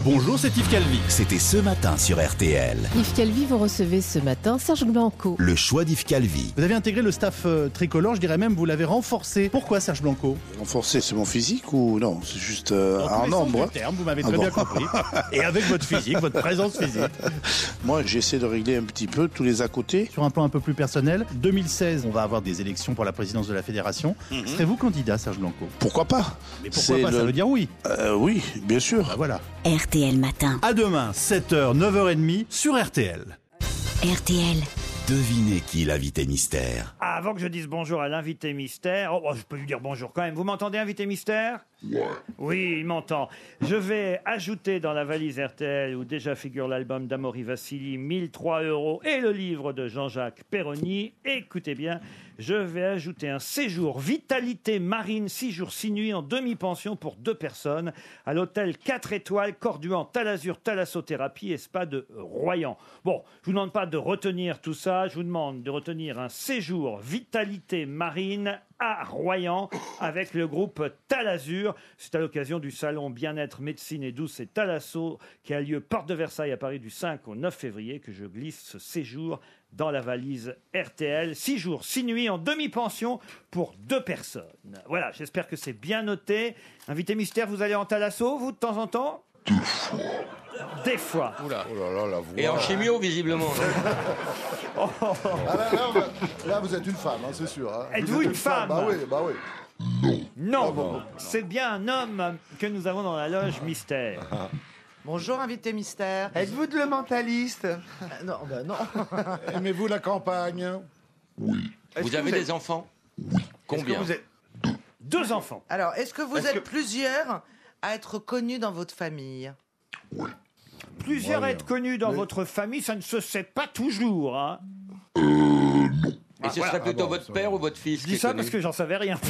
Bonjour, c'est Yves Calvi. C'était ce matin sur RTL. Yves Calvi, vous recevez ce matin Serge Blanco. Le choix d'Yves Calvi. Vous avez intégré le staff tricolore, je dirais même vous l'avez renforcé. Pourquoi Serge Blanco? Renforcer, c'est mon physique ou non? C'est juste Dans un nombre. terme, vous m'avez très bien compris. Et avec votre physique, votre présence physique. Moi, j'essaie de régler un petit peu tous les à côté. Sur un plan un peu plus personnel, 2016, on va avoir des élections pour la présidence de la fédération. Serez-vous candidat, Serge Blanco? Pourquoi pas? Mais pourquoi pas? Ça veut dire oui. Oui, bien sûr. Bah voilà. RTL Matin. À demain, 7h, 9h30 sur RTL. RTL. Devinez qui l'invité mystère. Avant que je dise bonjour à l'invité mystère, je peux lui dire bonjour quand même. Vous m'entendez, invité mystère? Oui, il m'entend. Je vais ajouter dans la valise RTL, où déjà figure l'album d'Amaury Vassili, 1003 € et le livre de Jean-Jacques Perroni. Écoutez bien, je vais ajouter un séjour Vitalité Marine, 6 jours 6 nuits en demi-pension pour 2 personnes à l'hôtel 4 étoiles, Corduan, Talazur, Thalassothérapie et Spa de Royan. Bon, je vous demande pas de retenir tout ça, je vous demande de retenir un séjour Vitalité Marine à Royan avec le groupe Talazur. C'est à l'occasion du salon Bien-être, Médecine et Douce et Thalasso qui a lieu porte de Versailles à Paris du 5 au 9 février que je glisse ce séjour dans la valise RTL. 6 jours, 6 nuits en demi-pension pour 2 personnes. Voilà, j'espère que c'est bien noté. Invité mystère, vous allez en Thalasso, vous, de temps en temps? Des fois. Oula. Oh là là, la voix. Et en chimio, visiblement. Là, vous êtes une femme, c'est sûr. Hein. Êtes-vous une femme? Bah oui. Non, c'est bien un homme que nous avons dans la loge mystère. Bonjour, invité mystère. Êtes-vous de le mentaliste? Non, non. Aimez-vous la campagne? Vous avez des enfants? Combien? 2 enfants. Alors, est-ce que vous êtes plusieurs à être connus dans votre famille? Plusieurs être connus dans votre famille, ça ne se sait pas toujours. Hein. Et ce serait plutôt votre père ou votre fils? Je dis ça parce que j'en savais rien.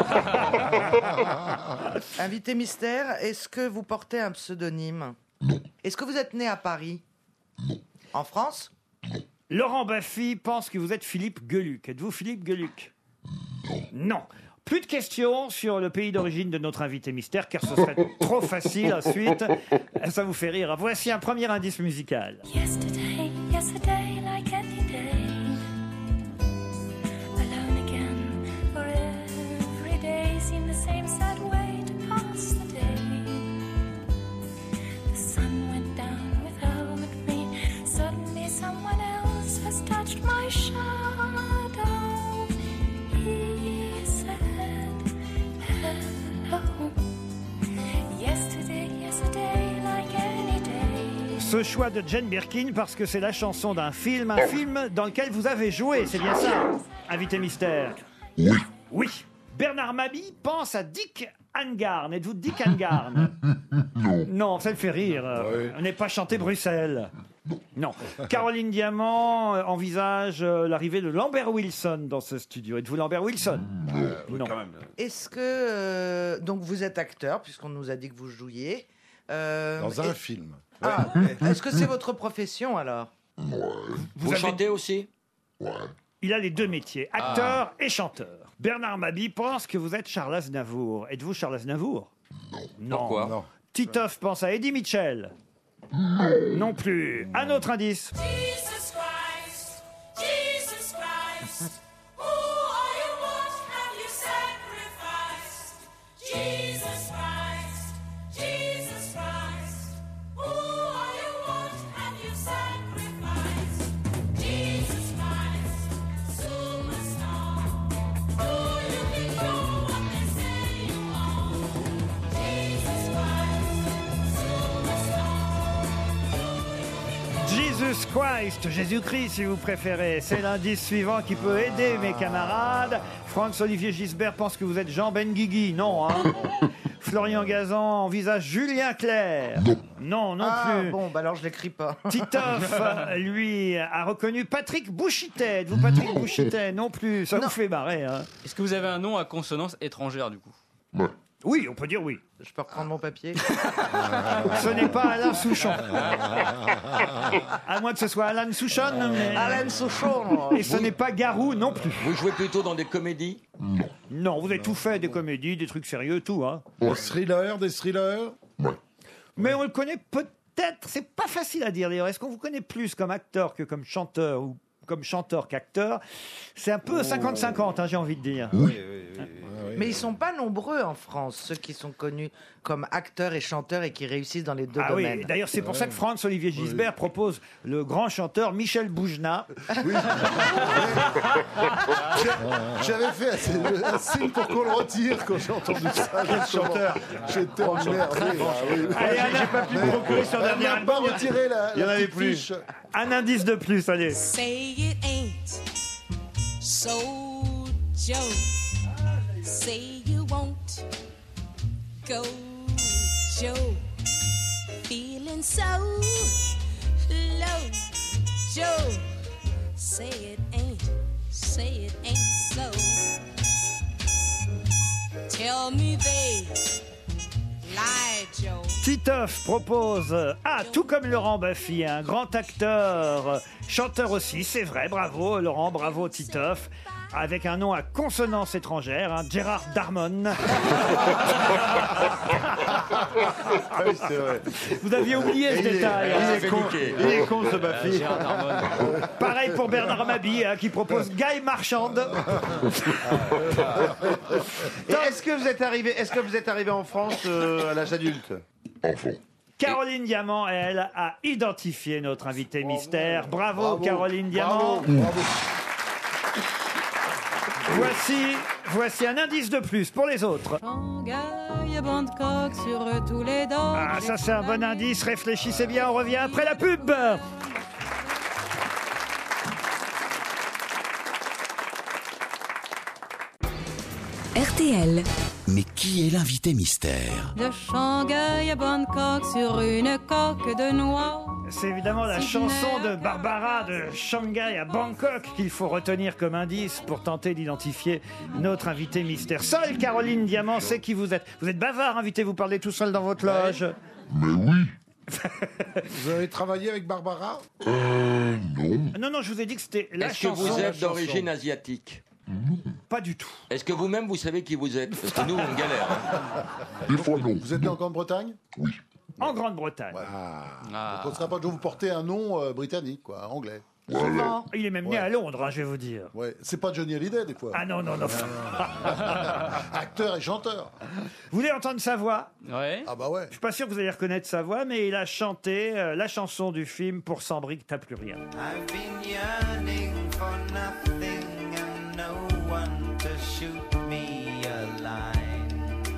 Invité mystère, est-ce que vous portez un pseudonyme? Non. Est-ce que vous êtes né à Paris? Non. En France? Laurent Baffy pense que vous êtes Philippe Gueluc. Êtes-vous Philippe Gueluc? Non. Plus de questions sur le pays d'origine de notre invité mystère, car ce serait trop facile ensuite. Ça vous fait rire. Voici un premier indice musical. Yesterday, yesterday, like any day. Alone again, for every day seemed the same sad way to pass the day. The sun went down without me. Suddenly someone else has touched my shadow. He said hello. Yesterday, yesterday, like any day. Ce choix de Jane Birkin parce que c'est la chanson d'un film, un film dans lequel vous avez joué, c'est bien ça, invité mystère? Oui. Oui. Bernard Mabie pense à Dick Angarn. Êtes-vous Dick Angarn? Non. Non, ça le fait rire. On n'est pas chanté Bruxelles. Non. Caroline Diamant envisage l'arrivée de Lambert Wilson dans ce studio. Êtes-vous Lambert Wilson? Non. Quand même. Est-ce que... donc, vous êtes acteur, puisqu'on nous a dit que vous jouiez. Dans un film. Ah, est-ce que c'est votre profession, alors? Vous chantez aussi? Il a les 2 métiers, acteur et chanteur. Bernard Mabie pense que vous êtes Charles Aznavour. Êtes-vous Charles Aznavour? Non. Pourquoi? Non. Titoff pense à Eddie Mitchell. Non plus. Un autre indice. Jesus Christ, Jesus Christ, who are you, what have you sacrificed? Jesus Christ, Jesus Christ, who are you, what have you sacrificed? Jesus Christ, superstar, who you think you're, what they say you are? Jesus Christ, superstar. Jesus Christ, Jésus-Christ si vous préférez. C'est l'indice suivant qui peut aider mes camarades. Franz-Olivier Gisbert pense que vous êtes Jean Benguigui. Non, hein. Florian Gazan envisage Julien Clerc. Non, non plus. Bon, bah alors je l'écris pas. Titoff, lui, a reconnu Patrick Bouchitet. Êtes-vous Patrick Bouchitet? Non plus. Ça vous fait marrer, hein. Est-ce que vous avez un nom à consonance étrangère, du coup? Oui, on peut dire oui. Je peux reprendre mon papier? Ce n'est pas Alain Souchon. À moins que ce soit Alain Souchon. Mais... Alain Souchon. Et ce n'est pas Garou non plus. Vous jouez plutôt dans des comédies? Non, vous avez tout fait, des comédies, des trucs sérieux, tout. Hein. Des thrillers? Mais on le connaît peut-être, c'est pas facile à dire d'ailleurs. Est-ce qu'on vous connaît plus comme acteur que comme chanteur ou comme chanteur qu'acteur? C'est un peu 50-50, j'ai envie de dire. Mais ils sont pas nombreux en France, ceux qui sont connus comme acteurs et chanteurs et qui réussissent dans les deux domaines. Oui, d'ailleurs c'est pour ça que Franz-Olivier Gisbert propose le grand chanteur Michel Boujna. J'avais fait un signe pour qu'on le retire quand j'ai entendu ça. Quel chanteur. J'étais emmerdé. Allez, j'ai pas pu me procurer sur le dernier Elle n'a pas album. retiré la Il y en avait petite plus. fiche. Un indice de plus, allez. Say it ain't so, Joe. Say you won't go, Joe. Feeling so low, Joe. Say it ain't so. Tell me they lie, Joe. Titoff propose, tout comme Laurent Baffy, un grand acteur, chanteur aussi, c'est vrai, bravo Laurent, bravo Titoff, avec un nom à consonance étrangère, Gérard Darmon. Oui, c'est vrai. Vous aviez oublié ce détail. Il est con ce Baffy. Pareil pour Bernard Mabie, qui propose Guy Marchand. Est-ce que vous êtes arrivé en France à l'âge adulte? Caroline Diamant, elle, a identifié notre invité mystère. Bravo Caroline Diamant. Voici un indice de plus pour les autres. Shanghai, Bangkok, sur tous les docks. Ça c'est un bon indice, réfléchissez bien, on revient après la pub. RTL. Mais qui est l'invité mystère? De Shanghai à Bangkok, sur une coque de noix. C'est évidemment la chanson de Barbara de Shanghai à Bangkok qu'il faut retenir comme indice pour tenter d'identifier notre invité mystère. Seule Caroline Diamant sait qui vous êtes. Vous êtes bavard, invité, vous parlez tout seul dans votre loge. Mais oui. Vous avez travaillé avec Barbara? Non. Non, je vous ai dit que c'était la Est-ce que chanson. vous êtes d'origine asiatique? Pas du tout. Est-ce que vous-même, vous savez qui vous êtes? Parce que nous, on galère. Des fois, non. Vous êtes né en Grande-Bretagne? Oui. En Grande-Bretagne. Donc, on ne sera pas de vous porter un nom britannique, quoi, anglais. Souvent. Il est même né à Londres, je vais vous dire. Ouais, c'est pas Johnny Hallyday, des fois. Ah non. Acteur et chanteur. Vous voulez entendre sa voix? Ouais. Ah bah ouais. Je suis pas sûr que vous allez reconnaître sa voix, mais il a chanté la chanson du film Pour 100 briques, t'as plus rien. I've been yearning for nothing and no one to shoot me a line.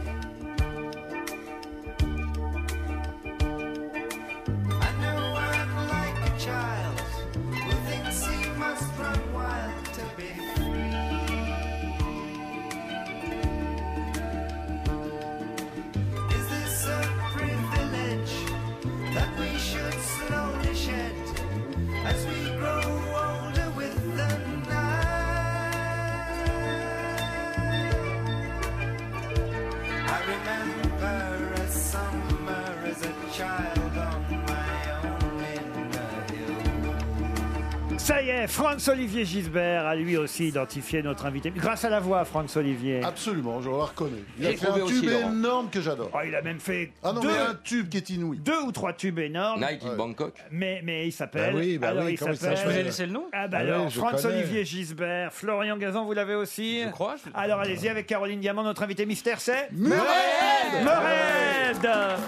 I know I'm like a child who thinks he must run wild to be free. Is this a privilege that we should slowly shed as we grow older with the night? I remember a summer as a child on my own in the hills. Ça y est, Franz-Olivier Gisbert a lui aussi identifié notre invité. Grâce à la voix, Franz-Olivier. Absolument, je le reconnais. Il J'ai a fait trouvé un aussi, tube Laurent. énorme que j'adore. Oh, il a même fait Ah non, mais un tube qui est inouï. 2 ou 3 tubes énormes. Night in Bangkok. Mais il s'appelle. Bah oui, alors oui, il comment il s'appelle. Je vous ai laissé le nom. Ah bah Ah alors, oui, je Franz-Olivier Gisbert. Florian Gazan, vous l'avez aussi? Je crois. Alors allez-y avec Caroline Diamant, notre invité mystère, c'est Murède. Murède.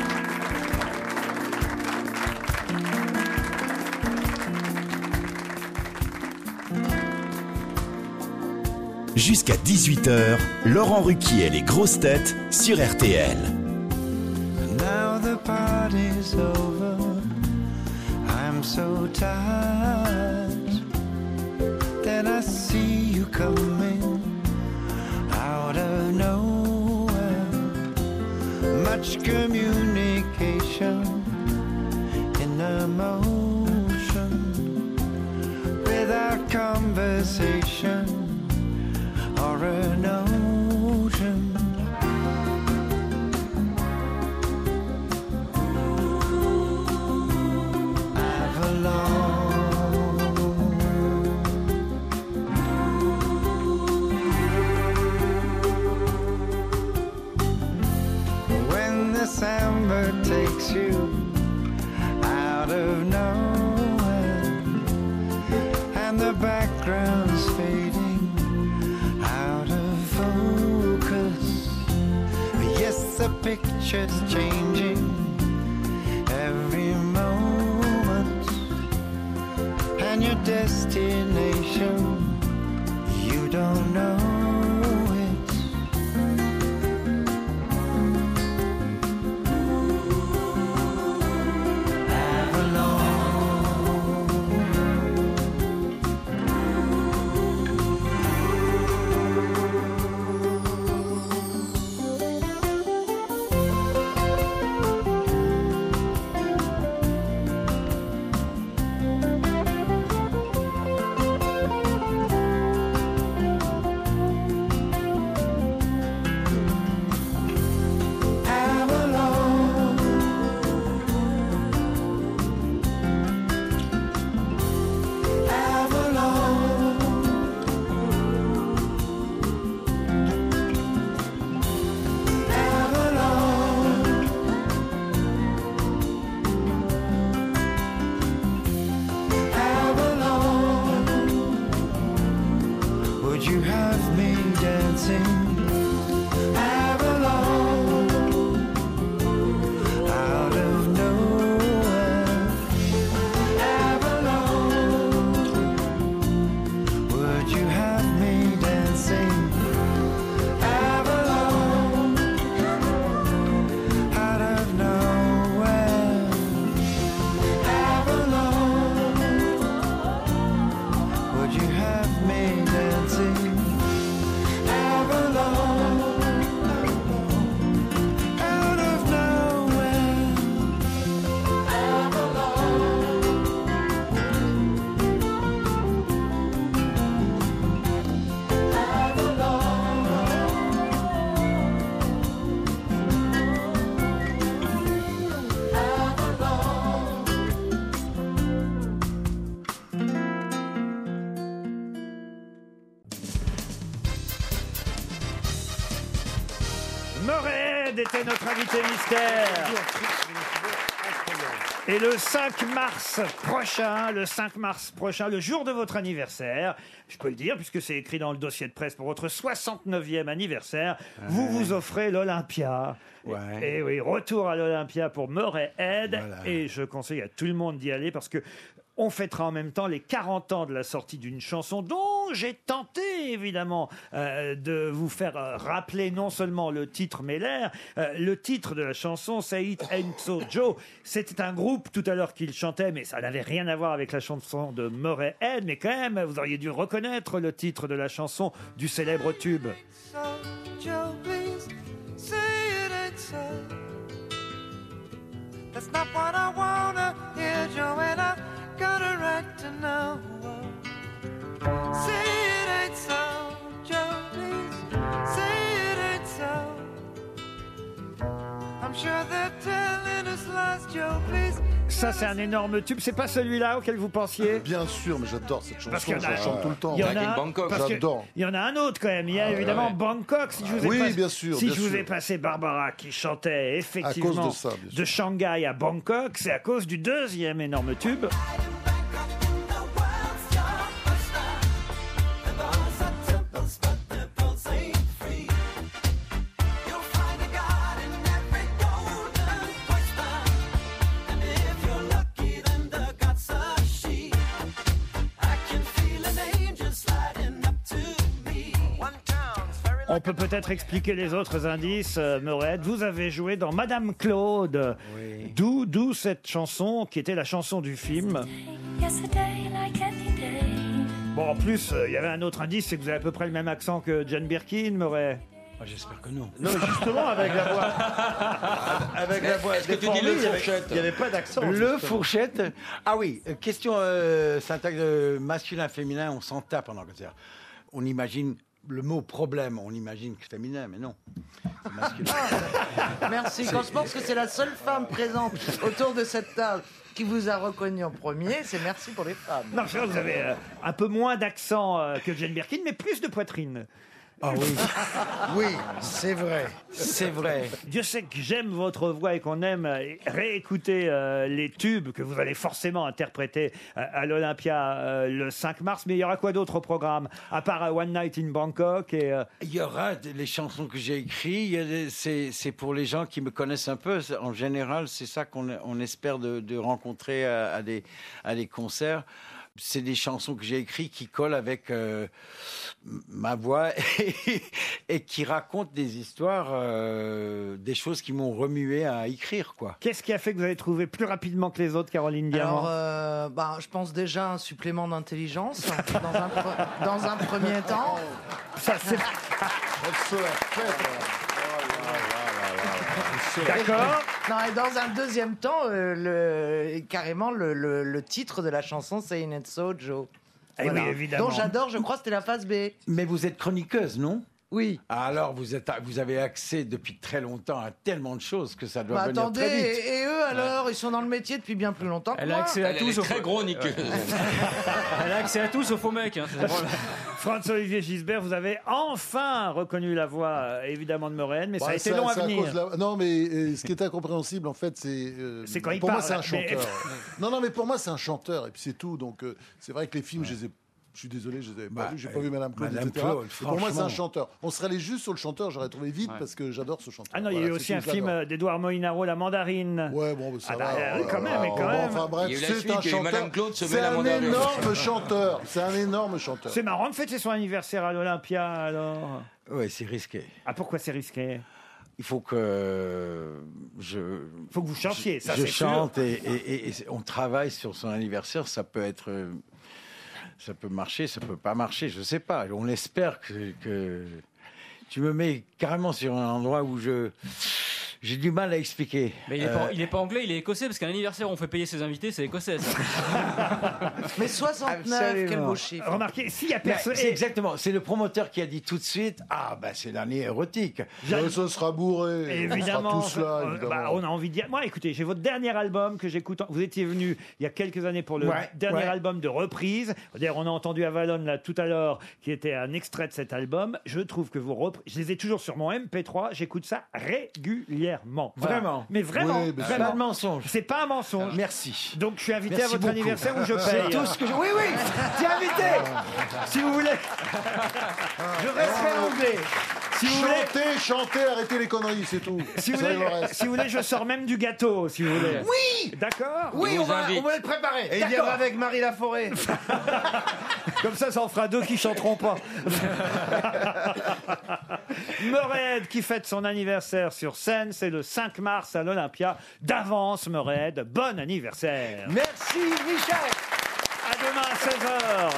Jusqu'à 18h, Laurent Ruquier et les grosses têtes sur RTL. Now the party's over. I'm so tired. Then I see you coming out of nowhere. Much communication in emotion without conversation or a notion. When the summer takes picture's changing every moment, and your destination, you don't know it. Would you have me dancing Avalon out of nowhere? Avalon, would you have me dancing Avalon out of nowhere? Avalon, would you have me dancing Avalon out of nowhere? Morehead était notre invité mystère. Et le 5 mars prochain, le jour de votre anniversaire, je peux le dire puisque c'est écrit dans le dossier de presse pour votre 69e anniversaire, vous offrez l'Olympia. Et oui, retour à l'Olympia pour Morehead. Voilà. Et je conseille à tout le monde d'y aller parce que on fêtera en même temps les 40 ans de la sortie d'une chanson dont j'ai tenté, évidemment, de vous faire rappeler non seulement le titre, mais l'air. Le titre de la chanson, Say It Ain't So Joe, c'était un groupe tout à l'heure qu'il chantait, mais ça n'avait rien à voir avec la chanson de Morehead. Mais quand même, vous auriez dû reconnaître le titre de la chanson du célèbre tube. So, Joe, please say it ain't so. That's not what I wanna hear, Joe, and I got a right to know. Say it ain't so, Joe, please say it ain't so. I'm sure they're telling us lies, Joe, please. Ça, c'est un énorme tube. C'est pas celui-là auquel vous pensiez? Bien sûr, mais j'adore cette chanson. Parce qu'il y en a- je la chante tout le temps. Il y en a, parce que J'adore. il y en a un autre quand même. Il y a évidemment Bangkok. Si je vous ai Oui, pas- bien sûr, Si bien je vous ai sûr. passé Barbara qui chantait effectivement À cause de ça, bien sûr. de Shanghai à Bangkok, c'est à cause du deuxième énorme tube. On peut peut-être expliquer les autres indices, Morehead. Vous avez joué dans Madame Claude. D'où cette chanson qui était la chanson du film. Yesterday like any day. Bon, en plus, il y avait un autre indice, c'est que vous avez à peu près le même accent que Jane Birkin, Morehead. J'espère que non. Non, mais justement, avec la voix. Avec la voix Est-ce que tu dis déformée, le il y avait- fourchette? il n'y avait pas d'accent. Le justement. fourchette. Ah oui, question syntaxe masculin, féminin, on s'en tape pendant que c'est. On imagine le mot problème, on imagine que c'est féminin, mais non. C'est masculin. Merci. Quand je pense que c'est la seule femme présente autour de cette table qui vous a reconnu en premier, c'est merci pour les femmes. Non, c'est vrai, vous avez un peu moins d'accent que Jane Birkin, mais plus de poitrine. Ah oui, oui, c'est vrai, c'est vrai. Dieu sait que j'aime votre voix et qu'on aime réécouter les tubes que vous allez forcément interpréter à l'Olympia le 5 mars. Mais il y aura quoi d'autre au programme, à part One Night in Bangkok et Il y aura les chansons que j'ai écrites. C'est pour les gens qui me connaissent un peu. En général, c'est ça qu'on espère de rencontrer à des concerts. C'est des chansons que j'ai écrites qui collent avec ma voix et qui racontent des histoires, des choses qui m'ont remué à écrire, quoi. qu'est-ce qui a fait que vous avez trouvé plus rapidement que les autres, Caroline Diamant? Alors, je pense déjà un supplément d'intelligence dans un premier temps. Ça, c'est... D'accord. Non, et dans un deuxième temps, carrément, le titre de la chanson, c'est In It So, Joe. Eh oui, évidemment. Dont j'adore, je crois, c'était la phase B. Mais vous êtes chroniqueuse, non? Oui. Alors, vous avez accès depuis très longtemps à tellement de choses que ça doit venir Attendez, très vite. et eux alors, ils sont dans le métier depuis bien plus longtemps que Elle a moi. accès à Elle tout, est sauf très gros, niqueuse. Elle a accès à tout sauf au mec. Hein, c'est le problème. François-Olivier Gisbert, vous avez enfin reconnu la voix, évidemment, de Mauréenne, mais ça a été long à c'est venir. cause de la- Non, mais ce qui est incompréhensible, en fait, c'est. C'est quand il pour moi, parle, c'est un mais- chanteur. Non, mais pour moi, c'est un chanteur, et puis c'est tout. Donc, c'est vrai que les films, je suis désolé, je les avais pas vus, j'ai pas vu Madame Claude, Madame etc. Claude, Et pour moi, c'est un franchement. chanteur. On serait allé juste sur le chanteur, j'aurais trouvé vite parce que j'adore ce chanteur. Ah non, il y a eu Voilà, aussi c'est un tout, je film l'adore. d'Edouard Molinaro, La Mandarine. Ouais, bon, bah, ça Ah va. bah, quand même, mais quand Bon, même. enfin bref, Il y a eu la c'est suite, un il y a eu chanteur. Madame Claude se met C'est la un mandarine. énorme chanteur. C'est un énorme chanteur. C'est marrant de fêter son anniversaire à l'Olympia, alors. Oui, c'est risqué. Ah, pourquoi c'est risqué? Il faut que faut que vous chantiez, ça je c'est sûr. chante et on travaille sur son anniversaire. Ça peut être, ça peut marcher, ça peut pas marcher. Je sais pas. On espère que tu me mets carrément sur un endroit où j'ai du mal à expliquer. Mais il est pas anglais, il est écossais, parce qu'un anniversaire où on fait payer ses invités, c'est écossais, ça. Mais 69, Absolument. quel beau chiffre. Remarquez, s'il y a Mais personne. c'est exactement. C'est le promoteur qui a dit tout de suite. Ah bah c'est l'année érotique. Ça sera bourré. Évidemment, On sera tous là, évidemment. bah, on a envie de dire. Moi, écoutez, j'ai votre dernier album que j'écoute. Vous étiez venu il y a quelques années pour le dernier album de reprise. D'ailleurs, on a entendu Avalon là tout à l'heure, qui était un extrait de cet album. Je trouve que je les ai toujours sur mon MP3. J'écoute ça régulièrement. Voilà. Vraiment. Mais vraiment, Oui, mais C'est vraiment. pas un mensonge. C'est pas un mensonge. Merci. Donc, je suis invité Merci à votre beaucoup. anniversaire où je paye. C'est tout ce que je. Oui, oui. T'es invité. Si vous voulez. Je resterai anglais. Si vous voulez. Chantez, arrêtez les conneries, c'est tout. Si vous, Ça, il voulez, en reste. si vous voulez, je sors même du gâteau, si vous voulez. Oui. D'accord. Oui, on va le préparer. Et il viendra avec Marie Laforêt. Comme ça en fera deux qui chanteront pas. Meured qui fête son anniversaire sur scène, c'est le 5 mars à l'Olympia. D'avance, Meured, bon anniversaire. Merci, Michel. À demain à 16h.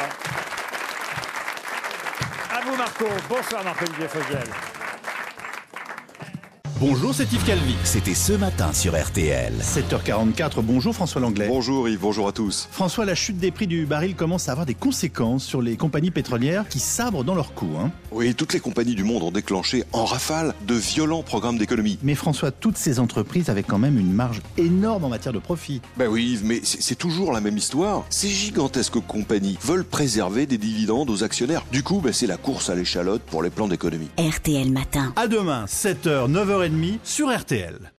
À vous, Marco. Bonsoir, Marc-Olivier Fogiel. Bonjour, c'est Yves Calvi. C'était ce matin sur RTL. 7h44, bonjour François Langlais. Bonjour Yves, bonjour à tous. François, la chute des prix du baril commence à avoir des conséquences sur les compagnies pétrolières qui sabrent dans leurs coûts. Oui, toutes les compagnies du monde ont déclenché en rafale de violents programmes d'économie. Mais François, toutes ces entreprises avaient quand même une marge énorme en matière de profit. Ben oui Yves, mais c'est toujours la même histoire. Ces gigantesques compagnies veulent préserver des dividendes aux actionnaires. Du coup, c'est la course à l'échalote pour les plans d'économie. RTL Matin. À demain, 7h, 9h30 sur RTL.